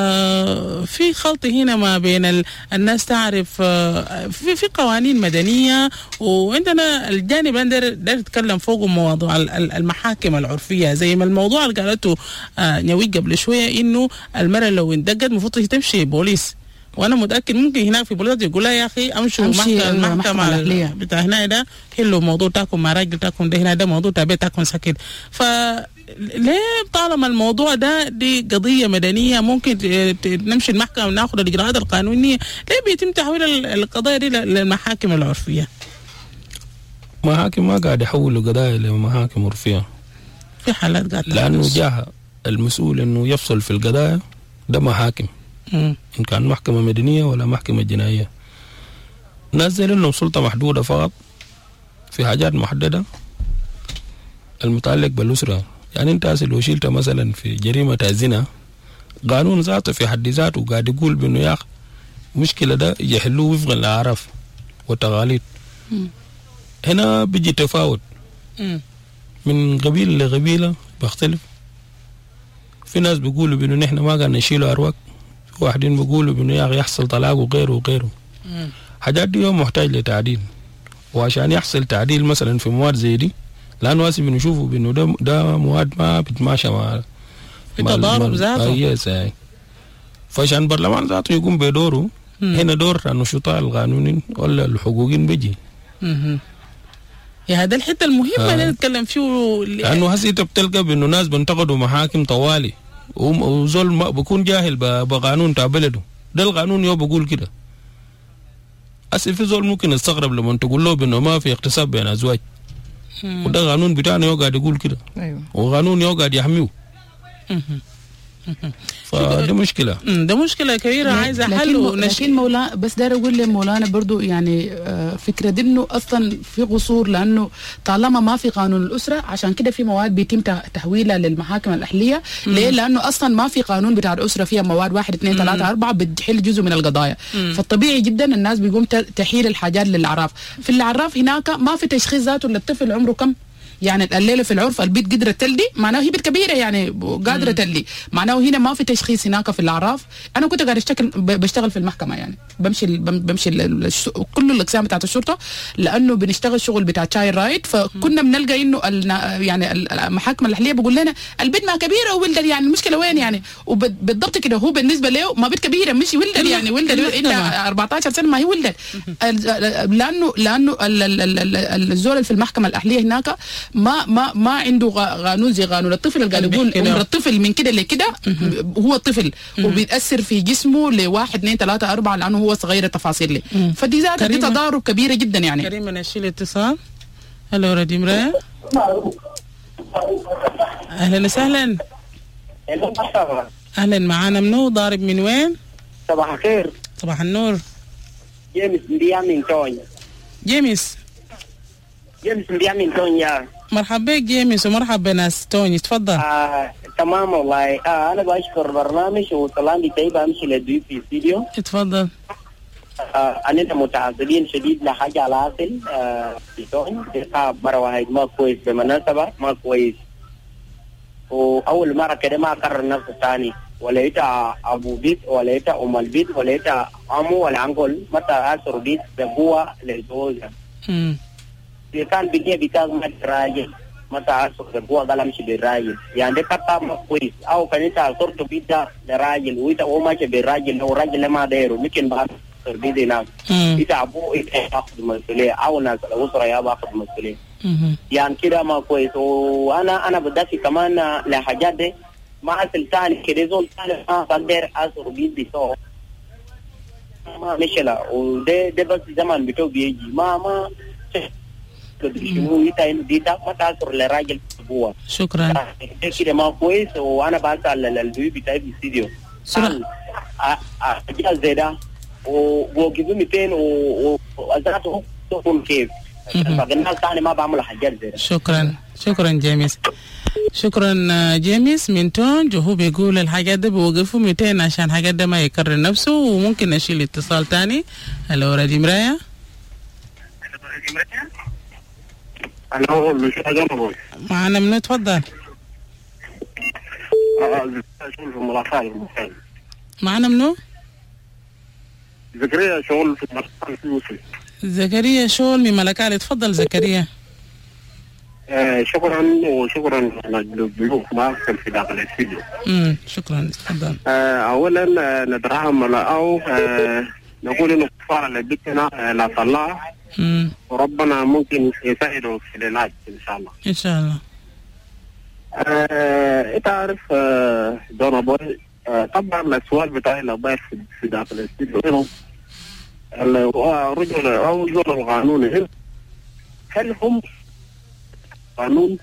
في خلط هنا ما بين الناس تعرف في في قوانين مدنيه، وعندنا الجانب اللي نتكلم فوقه موضوع المحاكم العرفيه، زي ما الموضوع اللي قالته نويت قبل شويه انه المرأة لو اندقت المفروض تمشي بوليس، وانا متاكد ممكن هناك في بوليس يقول لها يا اخي امشوا المحكمه بتاع هنا ده، حلوا موضوع تاكم مع راجل تاكم ده، هنا ده موضوع تاع بيت تاكم سكت. فليه طالما الموضوع ده دي قضيه مدنيه ممكن نمشي المحكمه وناخذ الاجراءات القانونيه، ليه بيتم تحويل القضايا دي للمحاكم العرفيه؟ محاكم ما قاعد يحولوا قضايا لمحاكم عرفيه في حالات قاعد، لانه جاه المسؤول انه يفصل في القضايا ده محاكم، مم. ان كان محكمه مدنيه ولا محكمه جنائيه. نزل انه سلطه محدوده فقط في حاجات محدده المتعلق بالاسره. يعني انت لو شلت مثلا في جريمه الزنا، قانون ذاته في حد ذاته قاعد يقول بانه يا اخي المشكله ده يحلوه وفقا للاعراف والتقاليد. هنا بيجي تفاوت مم. من قبيله لقبيله بيختلف. في ناس بيقولوا بانه نحن ما قاعد نشيله اروق، في واحدين بيقولوا بانه يا اخي يحصل طلاق وغيره وغيره. حاجات دي يوم محتاج لتعديل. وعشان يحصل تعديل مثلا في مواد زي دي، لانه هسه بنشوفوا بانه ده ده مواد ما بتماشى مع في تضارب ذاته. اه فعشان البرلمان ذاته يقوم بدوره. مم. هنا دور النشطاء القانونيين ولا الحقوقيين بيجي. اها يا هذا الحته المهمه آه. اللي نتكلم فيه، لانه هسه انت بتلقى بانه ناس بينتقدوا محاكم طوالي وزول بكون جاهل بقانون تاع بلده. ده القانون يو بقول كده. هسه في زول ممكن يستغرب لما تقول له بانه ما في اغتصاب بين ازواج، وده قانون بتاعنا يو قاعد يقول كده. ايوه وقانون يو قاعد يحميه. فده مشكلة ده مشكلة كبيرة عايزة حل. لكن مولانا بس داير أقول لمولانا برضو يعني فكرة دي إنه أصلا في قصور، لأنه طالما ما في قانون الأسرة عشان كده في مواد بيتم تحويلها للمحاكم الأهلية. ليه؟ لأنه أصلا ما في قانون بتاع الأسرة فيها مواد واحد اثنين ثلاثة أربعة بتحل جزء من القضايا. مم. فالطبيعي جدا الناس بيقوم تحيل الحاجات للعراف. في العراف هناك ما في تشخيص ذاته للطفل عمره كم، يعني الليله في العرف البيت قدرت تلدي معناه هي بيت كبيره يعني قادره تلدي، معناه هنا ما في تشخيص هناك في الاعراف. انا كنت قاعد اشتغل بشتغل في المحكمه، يعني بمشي بمشي كل الاقسام بتاعت الشرطه، لانه بنشتغل شغل بتاع تشايلد رايت. فكنا بنلقى انه يعني المحاكم الاهليه بقول لنا البيت ما كبيره وولدت، يعني المشكله وين يعني؟ وبالضبط كده هو بالنسبه له ما بيت كبيره مش ولدت، يعني ولدت الا أربعة عشر سنه ما هي ولدت، لانه لانه الزول في المحكمه الاهليه هناك ما ما ما عنده قانون زي قانون الطفل اللي قاعد يقول عمر الطفل من كده لكده هو طفل وبيتاثر في جسمه لواحد اثنين ثلاثة أربعة لأنه هو صغير التفاصيل لي. فدي ذات دي تضارب كبيرة جدا يعني. كريمة نشيل اتصال. هلو رادي امرأة. أهلا وسهلا. أهلا معانا منو ضارب من وين؟ صباح الخير. صباح النور. جيمس مبيع من توني. جيمس. جيمس مبيع من توني. مرحبا بك جيمس ومرحبا بناس توني، تفضل. آه، تمام والله. آه، أنا بشكر البرنامج وطلعت بتاعي بمشي للضيوف في الاستديو. اتفضل. آه، أنا متعصبين شديد لحاجة على أصل آه في توني، مرة واحد ما كويس بالمناسبة ما كويس. وأول مرة كده ما أكرر نفس الثاني، ولا يتا أبو بيت ولا يتا أم البيت ولا يتا أمو ولا أنقل متى أسر بيت بقوة للزوجة. امم إذا كان بدي بتاعه ما تراجع متى أسر بقوة قال مش بالراجل، يعني ده كتاب ما كويس. أو كان يتا صرت بيتا لراجل ويتا هو ماشي بالراجل، لو راجل ما دايره ممكن بعد أسر بيت هناك يتا أبوه يتا أخذ مسؤولية أو ناس الأسرة يا أخذ مسؤولية. يعني كده ما كويس. وأنا أنا بدأت كمان لحاجات دي ما أصل ثاني كده زول ثاني ما بقدر أسر بيت بيسوه ما مشلا. وده ده بس زمان بتو بيجي ما ما شنو يتا ديتا ما تأثر لراجل أبوه. شكرا. كده ما كويس. وأنا بسأل الفيديو بتاعي في الاستديو شكرا. أجل زي ده وجيبوا مئتين وأزاته تكون كيف فالناس ثاني ما بعمل حاجات زي ده. شكرا شكرا جيمس. شكرا جيمس من تونج. وهو بيقول الحاجات ده بيوقفوا مئتين عشان الحاجات ده ما يكرر نفسه. وممكن نشيل اتصال تاني. هلو رادي مرايا. الو مش أجمع معنا منو تفضل. معنا منو؟ زكريا شغل في المرحلة في يوسف. زكريا شغل من ملكالي. تفضل زكريا. آه شكرا وشكرا للضيوف ما أرسل في داخل الاستديو. امم شكرا تفضل. آه أولا نترحم أو آه نقول إنه كفار لبيتنا لا صلاح. امم وربنا ممكن يساعده في العلاج إن شاء الله. إن شاء الله. آه تعرف آه دونا بوي آه طبعا السؤال بتاعي لو في داخل الاستديو الرجل أو زول القانوني هل هم قانون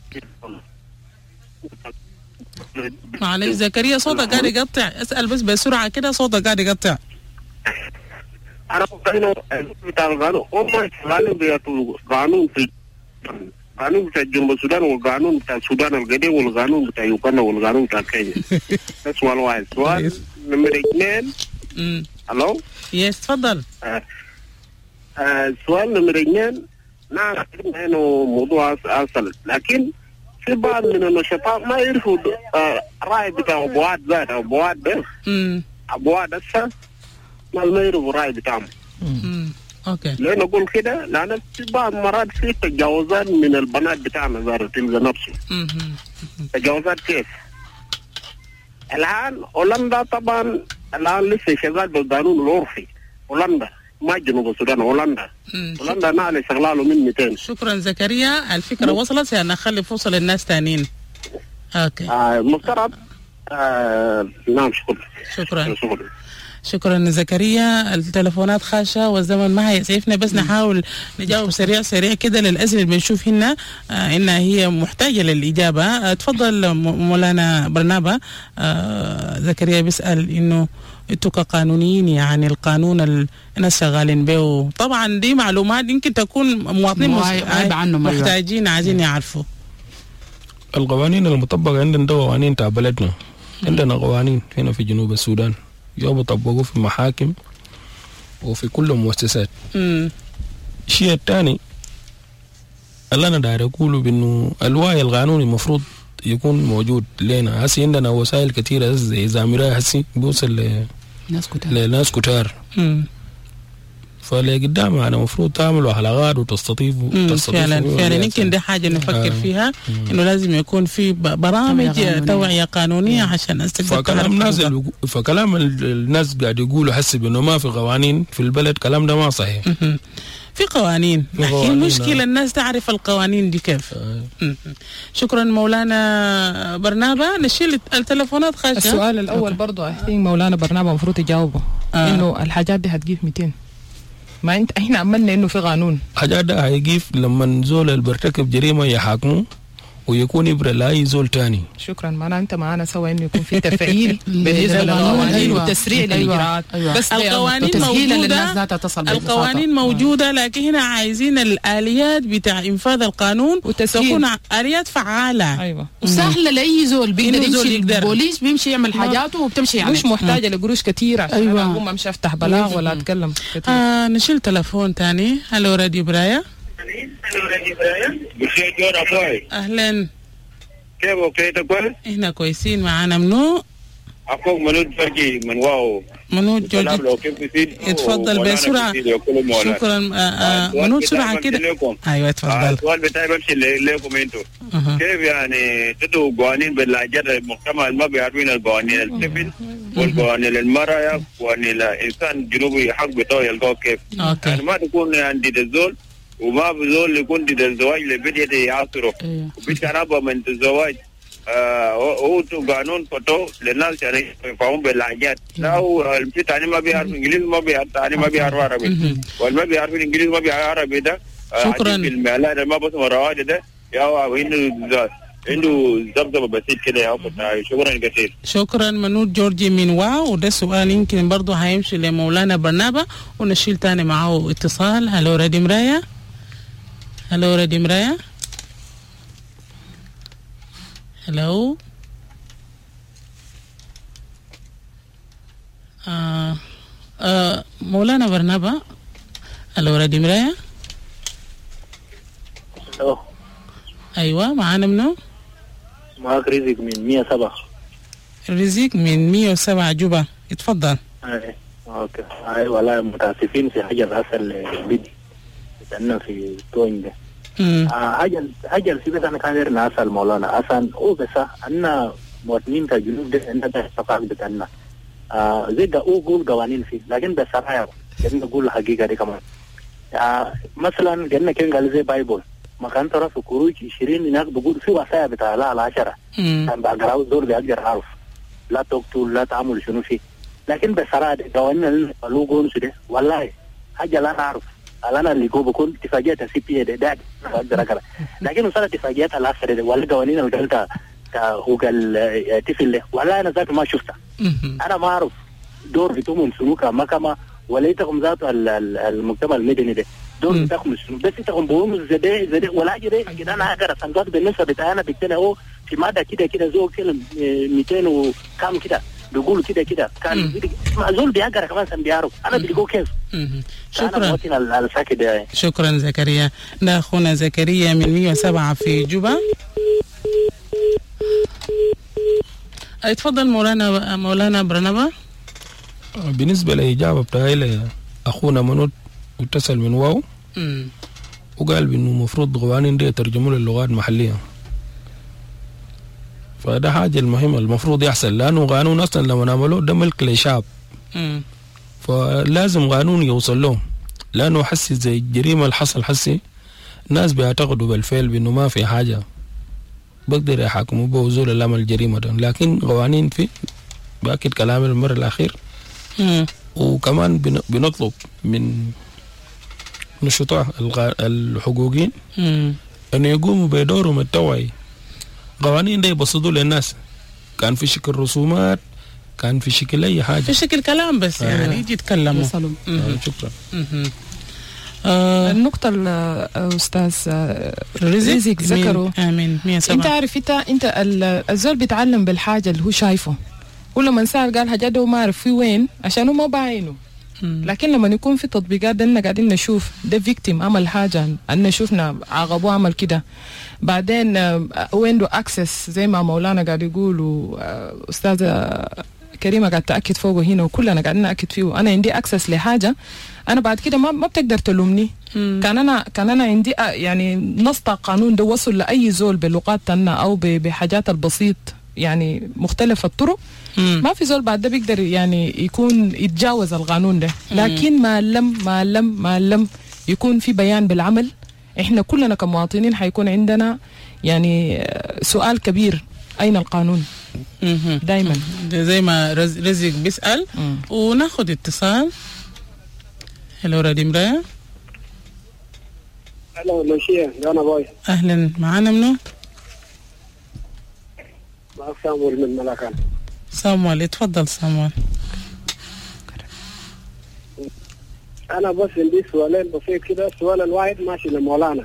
معلش زكريا صوتك قاعد يقطع. اسأل بس بسرعة كده صوتك قاعد يقطع. أنا قلت إنه بتاع القانون هم قانون بيأتوا قانون في قانون بتاع جنوب السودان والقانون بتاع السودان القديم والقانون بتاع يوغندا والقانون بتاع كينيا. ده سؤال واحد. سؤال نمرة اثنين. امم الو يس تفضل. آه. آه. سؤال نمرة اثنين نعرف انه موضوع اصل لكن في بعض من النشطاء ما يعرفوا آه راي بتاع ابوات ذات ابوات ده امم ابوات هسه ما يعرفوا الراي بتاعهم. اوكي. ليه نقول كده؟ لان في بعض مرات في تجاوزات من البنات بتاعنا زار التلميذ نفسه. تجاوزات كيف؟ الان هولندا طبعا الان لسه شغال بالقانون العرفي. هولندا ما جنوب السودان، هولندا. هولندا نعلي شغلاله من مئتين. شكرا زكريا، الفكره وصلت، يعني نخلي فرصه للناس تانيين. اوكي. آه مفترض. آه نعم شكرا. شكرا. شكرا. شكرا زكريا. التليفونات خاشة والزمن ما هيسعفنا، بس نحاول نجاوب سريع سريع كده للأسئلة اللي بنشوف هنا آه إنها هي محتاجة للإجابة. آه تفضل مولانا برنابا. آه زكريا بيسأل إنه انتوا كقانونيين يعني القانون الناس شغالين به، طبعا دي معلومات يمكن تكون مواطنين محتاجين عايزين يعرفوا. القوانين المطبقة عندنا ده قوانين تاع بلدنا. عندنا قوانين هنا في جنوب السودان يطبقوا في المحاكم وفي كل المؤسسات. الشيء الثاني اللي انا داير اقوله بانه الوعي القانوني المفروض يكون موجود لنا. هسي عندنا وسائل كثيره زي زامراء هسي بيوصل لناس كتار لناس كتار فاللي قدامها انا المفروض تعملوا حلقات وتستضيفوا فعلا فعلا يمكن دي حاجه نفكر آه. فيها انه لازم يكون في برامج توعيه قانونيه عشان الناس تقدر فكلام نازل فكلام الناس قاعد يقولوا حسب انه ما في قوانين في البلد، كلام ده ما صحيح. في قوانين، لكن مشكلة الناس تعرف القوانين دي كيف. آه. شكرا مولانا برنابا. نشيل التلفونات خاشة. السؤال الأول برضو أحسين مولانا برنابا المفروض يجاوبه. آه. إنه الحاجات دي هتجيب مئتين، ما انت احنا عملنا انه في قانون. حاجات ده هيجيب لما زول اللي بيرتكب جريمه يحاكمه ويكون ابره لاي زول تاني. شكرا. معناها انت معانا سوا انه يكون في تفعيل بالنسبه للقوانين وتسريع للاجراءات. أيوة. بس القوانين موجوده، القوانين موجوده، لكن هنا عايزين الاليات بتاع انفاذ القانون تكون اليات فعاله. ايوه وسهله لاي زول بيقدر يمشي. البوليس بيمشي يعمل حاجاته وبتمشي يعني مش محتاجه لقروش كثيره. ايوه اقوم امشي افتح بلاغ ولا اتكلم كثير. آه نشيل تلفون ثاني. هلو راديو برايا. اهلا. كيف كيف كويس؟ احنا كويسين. معانا منو؟ اخوك منود جورجي من واو. منود جورجي اتفضل بسرعه. شكرا. منود سرعه كده. ايوه اتفضل. السؤال بتاعي بمشي لكم انتم. كيف يعني تدوا قوانين باللاجئ المجتمع ما بيعرفين القوانين الطفل والقوانين المرأة وقوانين الانسان جنوبي حق بتاعه يلقاه كيف؟ يعني ما تكون عندي الزول وما بزول يكون ضد الزواج اللي بدأ يعصره وبيتنابى من الزواج. هو قانون فتو للناس يعني يفهمون باللهجات. لا هو في تاني ما بيعرف انجليزي ما بيعرف تاني ما بيعرف عربي والما بيعرف انجليزي ما بيعرف عربي ده. شكرا. المعلات ما بس مرواد ده يا عنده عنده ذبذبه بسيط كده يا شكرا كثير. شكرا منود جورجي من واو. وده سؤال يمكن برضه هيمشي لمولانا برنابا ونشيل تاني معه اتصال. هلو رادي مرايا. هلو رادي مرايا. هلو. آه. آه. مولانا برنابا. هلو رادي مرايا. هلو. ايوه معانا منو؟ معاك رزق من مية وسبعة. رزق من مية وسبعة جوبا. اتفضل. اي اوكي. اي والله متاسفين في حاجه الاسل البيت لانه في توين ده. حاجه حاجه السيبه انا كان غير ناسال مولانا اصلا او بس ان مواطنين في الجنوب ده ان ده ثقافه بتاعنا آه زي ده او قول قوانين فيه لكن بس رايح يعني نقول الحقيقه دي كمان. آه مثلا قلنا كان قال زي بايبل ما كان ترى في كروج عشرين هناك بقول في وصايا بتاع لا العشره كان بقراو زور بيقدر عارف لا تقتل لا تعمل شنو فيه لكن بس رايح قوانين اللي قالوا قول ده والله حاجه لا نعرف انا اللي جو بكون اتفاقيات السي بي ده ده اقدر اقرا لكن وصلت اتفاقيات العسكر ولا قوانين اللي قالتها هو قال تفل والله انا ذاته ما شفتها. انا ما اعرف دور بتوم سلوك محكمه ولا يتقم ذاته المجتمع المدني ده دور بتاعهم شنو بس يتقم بهم زي ده زي ده ولا جري كده انا اقرا سنقات بالنسبه بتاعنا بتاعنا هو في ماده كده كده زو كده مئتين وكام كده بيقولوا كده كده كان معزول بيقرا كمان سن بيعرف انا بيقول كيف. شكرا. شكرا زكريا. ده اخونا زكريا من مية وسبعة في جوبا. اتفضل مولانا مولانا برنابا. بالنسبه للاجابه بتاعي لاخونا منود واتصل من واو مم. وقال بأنه مفروض قوانين دي يترجموا للغات المحلية. فده حاجة المهمة المفروض يحصل، لأنه قانون أصلا لما نعمله ده ملك لشعب، فلازم قانون يوصل له، لأنه حسي زي الجريمة اللي حصل حسي الناس بيعتقدوا بالفعل بأنه ما في حاجة بقدر يحاكموا به وزول اللي عمل الجريمة ده، لكن قوانين في بأكد كلامي المرة الأخير. مم. وكمان بن- بنطلب من نشطاء الغ- الحقوقيين مم. أن يقوموا بدورهم التوعي. قوانين دي يبسطوا للناس، كان في شكل رسومات، كان في شكل أي حاجة، في شكل كلام بس يعني يجي يتكلموا. يصلوا. آه شكرا. مهم. آه النقطة اللي أستاذ رزق رزق ذكره، آمين مية أنت سبعة. عارف أنت أنت ال- الزول بيتعلم بالحاجة اللي هو شايفه، ولما سأل قال حاجات هو ما عارف في وين عشان هو ما باينه. لكن لما يكون في تطبيقات دلنا قاعدين نشوف ده فيكتيم عمل حاجة، أن شوفنا عاقبوه عمل كده، بعدين آه، وين له أكسس زي ما مولانا قاعد يقول وأستاذة كريمة قاعد تأكد فوقه هنا وكلنا قاعدين نأكد فيه، أنا عندي أكسس لحاجة أنا بعد كده ما ما بتقدر تلومني. كان أنا كان أنا عندي آه، يعني نسق قانون ده وصل لأي زول بلغات تنا أو ب- بحاجات البسيط يعني مختلف الطرق، ما في زول بعد ده بيقدر يعني يكون يتجاوز القانون ده. لكن ما لم ما لم ما لم يكون في بيان بالعمل، احنا كلنا كمواطنين حيكون عندنا يعني آه، سؤال كبير، أين القانون؟ مهم. دايما ده زي ما رز- رزق بيسأل. مم. وناخد اتصال. هلو رادي مرايا، هلا ماشية أنا باي أهلا معانا منو؟ معك سامول من ملكان. ساموال، اتفضل ساموال. أنا بس عندي سؤالين بسيط كده. السؤال الواحد ماشي لمولانا.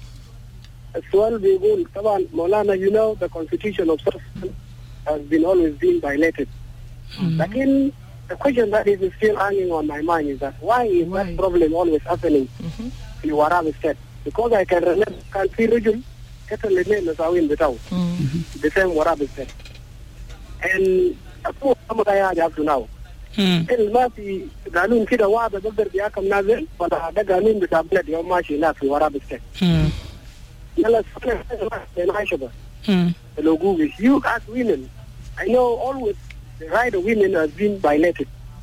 السؤال بيقول طبعا مولانا you know the constitution of South Sudan has been always been violated. لكن the question that is still hanging on my mind is that why is Why? that problem always happening in Warab state? Because I can remember كان في رجل قتل الاثنين مساويين بتاعه the same Warab state. And أقول ما يا up to now. مم. ما في قانون كده واحد بقدر بيحكم نازل ولا ده قانون بتاع بلد يوم ماشي هناك في وراب السك. مم. يلا بين عشبة مم. الحقوق. You as women, I know always the right of women has been violated.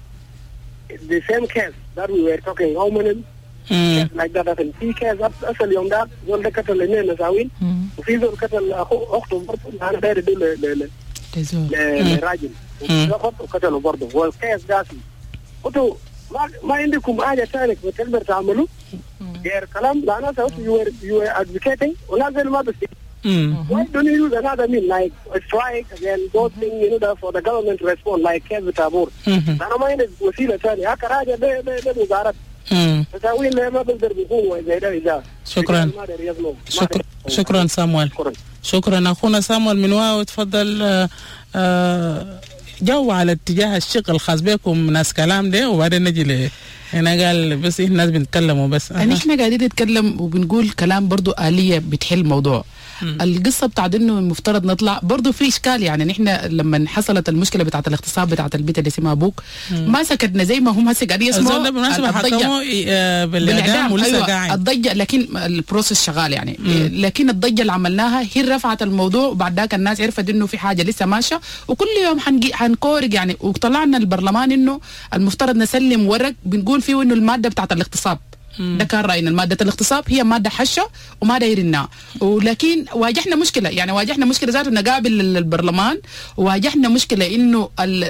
The same case that we were talking how many مم. like that happened. في كيس أصل يوم ده زول ده قتل الاثنين مساوين وفي زول قتل أخو أخته برضه أنا داير أدل ل تزول ل لراجل وقتله برضه والكيس قاسي. قلتوا ما ما عندكم حاجة ثانية بتقدر تعملوا غير كلام لأن أنت you were you were advocating ولا زي ما بس. مم. Why don't you use another mean like a strike again those things you know that for the government to respond like كيس بتابور. مم. أنا ما عندي وسيلة ثانية هكذا راجع ده ده ده وزارة مم. تساوي اللي ما بقدر بيكون زي ده إذا. شكراً. ما داري يظلم. ما شكرا داري. شكرا ساموال. شكرا. شكرا اخونا ساموال من واو. تفضل. آه، آه، جو على اتجاه الشق الخاص بكم ناس كلام ده وبعدين نجي ل هنا قال بس إيه الناس بنتكلموا بس. يعني احنا قاعدين نتكلم وبنقول كلام برضو آلية بتحل الموضوع. القصة بتاعت انه المفترض نطلع برضو في اشكال. يعني نحن لما حصلت المشكلة بتاعت الاغتصاب بتاعت البيت اللي اسمها ابوك ما سكتنا زي ما هم هسه قاعدين يسمعوا. الزول ده بالمناسبة حكموا آه، بالاعدام ولسه أيوة قاعد. الضجة لكن البروسيس شغال يعني. مم. لكن الضجة اللي عملناها هي رفعت الموضوع وبعد ذاك الناس عرفت انه في حاجة لسه ماشية وكل يوم حنجي حنكورج يعني. وطلعنا البرلمان انه المفترض نسلم ورق بنقول فيه انه المادة بتاعت الاغتصاب ده كان رأينا المادة الاغتصاب هي مادة حشة وما دايرناها. ولكن واجهنا مشكلة يعني واجهنا مشكلة ذاته نقابل البرلمان وواجهنا مشكلة انه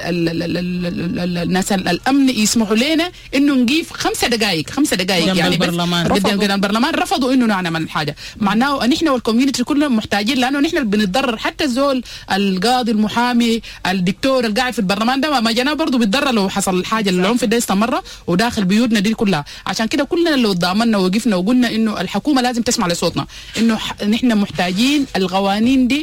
الناس الامن يسمحوا لنا انه نجيب خمسة دقائق خمسة دقائق يعني البرلمان رفضوا البرلمان رفضوا انه نعمل حاجة. معناه ان احنا والكوميونتي كلهم محتاجين لانه نحن بنتضرر. حتى الزول القاضي المحامي الدكتور القاعد في البرلمان ده ما جانا برضه بيتضرر لو حصل حاجة العنف ده استمر وداخل بيوتنا دي كلها. عشان كده كلنا لو ضامنا وقفنا وقلنا انه الحكومه لازم تسمع لصوتنا انه نحن محتاجين القوانين دي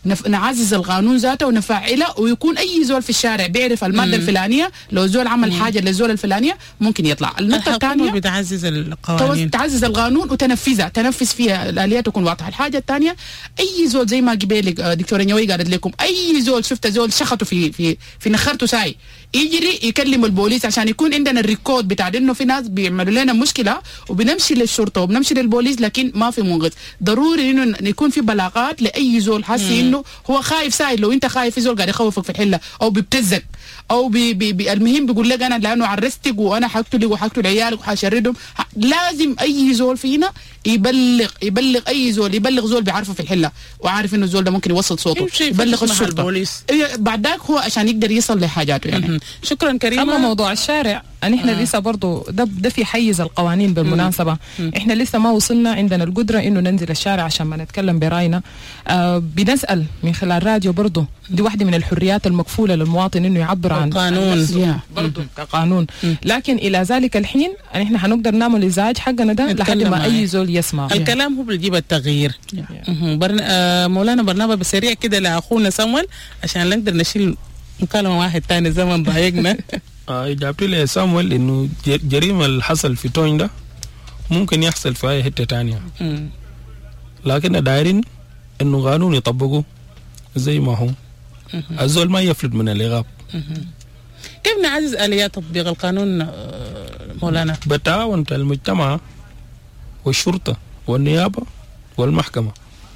نف... نعزز القانون ذاته ونفعله، ويكون اي زول في الشارع بيعرف الماده الفلانيه، لو زول عمل مم. حاجه للزول الفلانيه ممكن يطلع. النقطه الثانيه بتعزز القوانين، تعزز القانون وتنفذها، تنفذ فيها الاليات تكون واضحه. الحاجه الثانيه اي زول زي ما قبيلك دكتوره نيوي قالت لكم، اي زول شفت زول شخطه في في في نخرته ساي يجري يكلم البوليس عشان يكون عندنا الريكورد بتاع انه في ناس بيعملوا لنا مشكله وبنمشي للشرطه وبنمشي للبوليس لكن ما في منقذ. ضروري انه يكون في بلاغات لاي زول حاسس انه هو خايف سايد. لو انت خايف في زول قاعد يخوفك في الحله او بيبتزك او بي بي بي المهم بيقول لك انا لانه عرستك وانا حقتلك وحقتل عيالك وحشردهم، لازم اي زول فينا يبلغ يبلغ اي زول يبلغ زول بيعرفه في الحله وعارف انه الزول ده ممكن يوصل صوته يبلغ الشرطه. بعد ذاك هو عشان يقدر يصل لحاجاته يعني. شكرا كريمه. اما موضوع الشارع احنا آه. لسه برضو ده, ده في حيز القوانين بالمناسبه. مم. احنا لسه ما وصلنا عندنا القدره انه ننزل الشارع عشان ما نتكلم براينا. آه بنسال من خلال راديو برضو، دي واحده من الحريات المكفوله للمواطن انه يعبر عن قانون برضو كقانون. لكن الى ذلك الحين احنا حنقدر نعمل ازعاج حقنا ده لحد ما اي زول يسمع. الكلام هو بيجيب التغيير. برن... آه مولانا برنامج بسريع كده لاخونا سامويل عشان نقدر نشيل مكالمه واحد ثاني زمن ضايقنا. آه جابت لي سامويل انه جريمه اللي حصل في تونج ده ممكن يحصل في اي حته ثانيه، لكن دايرين انه قانون يطبقه زي ما هو، الزول ما يفلت من الإغاب. كيف نعزز آليات تطبيق القانون مولانا؟ بالتعاون المجتمع والشرطة والنيابة والمحكمة.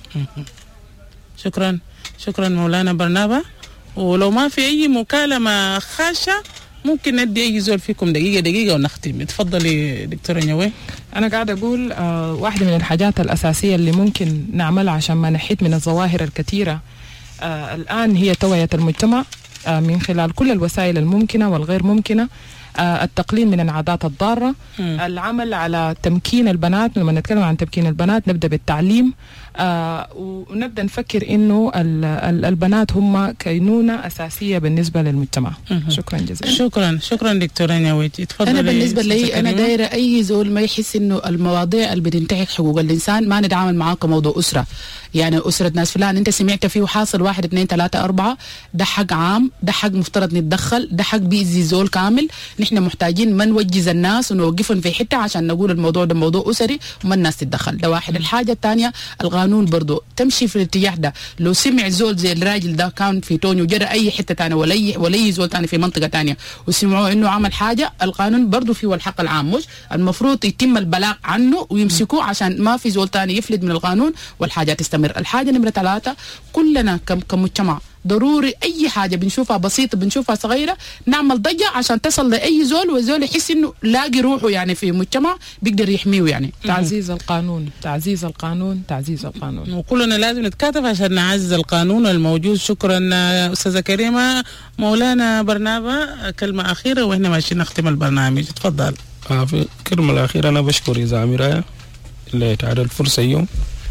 شكرا شكرا مولانا برنابا. ولو ما في أي مكالمة خاشة ممكن ندي أي زول فيكم دقيقة دقيقة ونختم. تفضلي دكتورة نيوي. أنا قاعدة أقول آه واحدة من الحاجات الأساسية اللي ممكن نعملها عشان ما نحيد من الظواهر الكثيرة آه الآن هي توعية المجتمع آه من خلال كل الوسائل الممكنة والغير ممكنة. آه التقليل من العادات الضارة. م. العمل على تمكين البنات. لما نتكلم عن تمكين البنات نبدأ بالتعليم آه ونبدأ نفكر إنه البنات هم كينونة أساسية بالنسبة للمجتمع. م. شكرا جزيلا. شكرا شكرا دكتورة نيويتي. أنا بالنسبة لي أنا دايرة أي زول ما يحس إنه المواضيع اللي بتنتهك حقوق الإنسان ما نتعامل معاه كموضوع أسرة. يعني أسرة ناس فلان أنت سمعت فيه وحاصل واحد اثنين ثلاثة أربعة، ده حق عام، ده حق مفترض نتدخل، ده حق بيزي زول كامل. نحن محتاجين ما نوجز الناس ونوقفهم في حتة عشان نقول الموضوع ده موضوع أسري وما الناس تتدخل. ده واحد. الحاجة الثانية القانون برضو تمشي في الاتجاه ده. لو سمع زول زي الراجل ده كان في توني وجرى أي حتة ثانية ولا أي ولا أي زول ثاني في منطقة ثانية وسمعوا إنه عمل حاجة، القانون برضو فيه الحق العام، مش المفروض يتم البلاغ عنه ويمسكوه عشان ما في زول ثاني يفلت من القانون والحاجة تستمر. الحاجة نمرة ثلاثة كلنا كمجتمع ضروري أي حاجة بنشوفها بسيطة بنشوفها صغيرة نعمل ضجة عشان تصل لأي زول وزول يحس إنه لاقي روحه يعني في مجتمع بيقدر يحميه. يعني تعزيز القانون تعزيز القانون تعزيز القانون وكلنا لازم نتكاتف عشان نعزز القانون الموجود. شكرا أستاذة كريمة. مولانا برنابا كلمة أخيرة وإحنا ماشيين نختم البرنامج. تفضل. آه في الكلمة الأخيرة أنا بشكر إذاعة مرايا اللي تعاد الفرصة اليوم.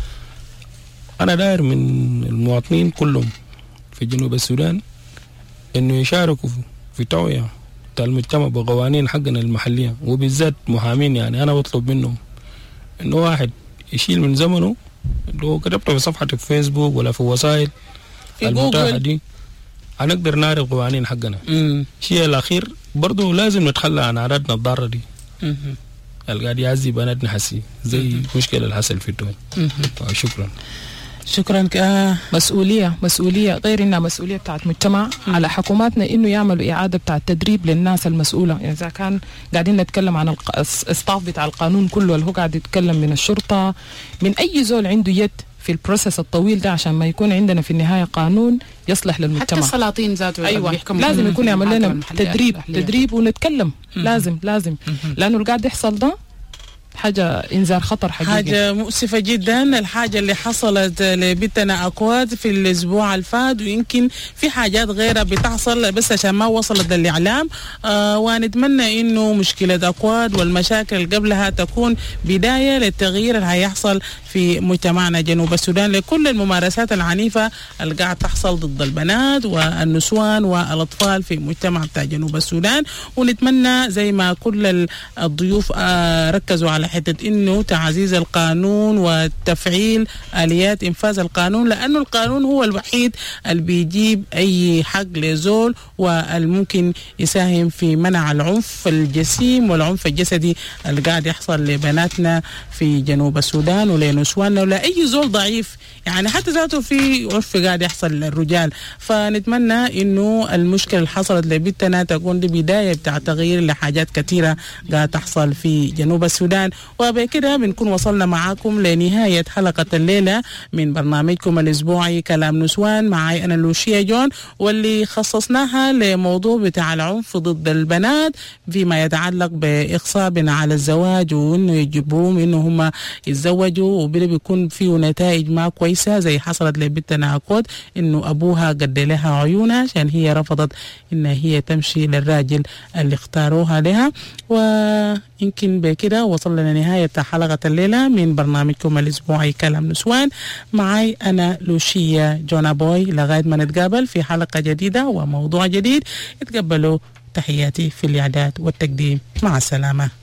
أنا داير من المواطنين كلهم في جنوب السودان إنه يشاركوا في توعية المجتمع بقوانين حقنا المحلية وبالذات محامين. يعني أنا بطلب منهم إنه واحد يشيل من زمنه لو كتبته في صفحة في فيسبوك ولا في وسائل المتاحة دي هنقدر نعرف قوانين حقنا. الشيء الأخير برضو لازم نتخلى عن عاداتنا الضارة دي اللي قاعد يعزي بناتنا حسي زي مشكلة اللي حصل في التون. شكرا. شكرا. مسؤولية مسؤولية غير إنها مسؤولية بتاعت مجتمع م. على حكوماتنا إنه يعملوا إعادة بتاع التدريب للناس المسؤولة. يعني إذا كان قاعدين نتكلم عن الإصطاف بتاع القانون كله اللي هو قاعد يتكلم من الشرطة من أي زول عنده يد في البروسيس الطويل ده عشان ما يكون عندنا في النهاية قانون يصلح للمجتمع. حتى السلاطين ذاته أيوة لازم يكون يعمل لنا تدريب تدريب ونتكلم. م. لازم لازم م. لأنه اللي قاعد يحصل ده حاجة إنذار خطر حقيقي. حاجة مؤسفة جدا الحاجة اللي حصلت لبنتنا أكواد في الأسبوع الفات ويمكن في حاجات غيرها بتحصل بس عشان ما وصلت للإعلام. آه ونتمنى إنه مشكلة أكواد والمشاكل اللي قبلها تكون بداية للتغيير اللي هيحصل في مجتمعنا جنوب السودان لكل الممارسات العنيفة اللي قاعد تحصل ضد البنات والنسوان والأطفال في مجتمع بتاع جنوب السودان. ونتمنى زي ما كل الضيوف آه ركزوا على على حتة إنه تعزيز القانون وتفعيل آليات إنفاذ القانون، لأنه القانون هو الوحيد اللي بيجيب أي حق لزول والممكن يساهم في منع العنف الجسيم والعنف الجسدي اللي قاعد يحصل لبناتنا في جنوب السودان ولنسواننا ولا أي زول ضعيف، يعني حتى ذاته في عنف قاعد يحصل للرجال. فنتمنى إنه المشكلة اللي حصلت لبنتنا تكون دي بداية بتاع تغيير لحاجات كثيرة قاعد تحصل في جنوب السودان. وبكده بنكون وصلنا معاكم لنهاية حلقة الليلة من برنامجكم الأسبوعي كلام نسوان، معي أنا لوشيا جون، واللي خصصناها لموضوع بتاع العنف ضد البنات فيما يتعلق بإخصابنا على الزواج وإنه يجبروهم إنه هم يتزوجوا، وبده بيكون فيه نتائج ما كويسة زي حصلت لبنتنا عقود إنه أبوها قد لها عيونها عشان هي رفضت إن هي تمشي للراجل اللي اختاروها لها. ويمكن بكده وصلنا لنهاية حلقة الليلة من برنامجكم الأسبوعي كلام نسوان، معي أنا لوشيا جونا بوي، لغاية ما نتقابل في حلقة جديدة وموضوع جديد. اتقبلوا تحياتي في الإعداد والتقديم، مع السلامة.